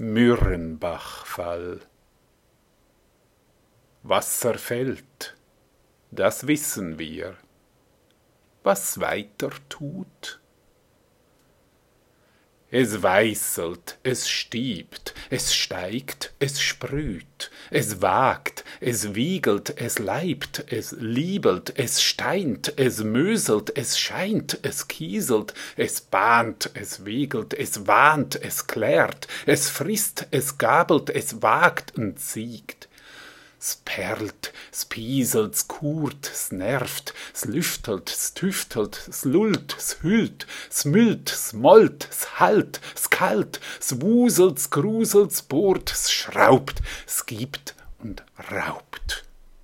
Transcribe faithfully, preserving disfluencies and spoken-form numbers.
Mürrenbachfall. Wasser fällt, das wissen wir. Was weiter tut? Es weißelt, es stiebt, es steigt, es sprüht, es wagt, es wiegelt, es leibt, es liebelt, es steint, es möselt, es scheint, es kieselt, es bahnt, es wiegelt, es wahnt, es klärt, es frisst, es gabelt, es wagt und siegt. Es perlt, es pieselt, es kurt, es nervt, es lüftelt, es tüftelt, es lullt, es hüllt, es müllt, es mollt, es hallt, es kalt, es wuselt, es gruselt, es bohrt, es schraubt, es gibt und raubt.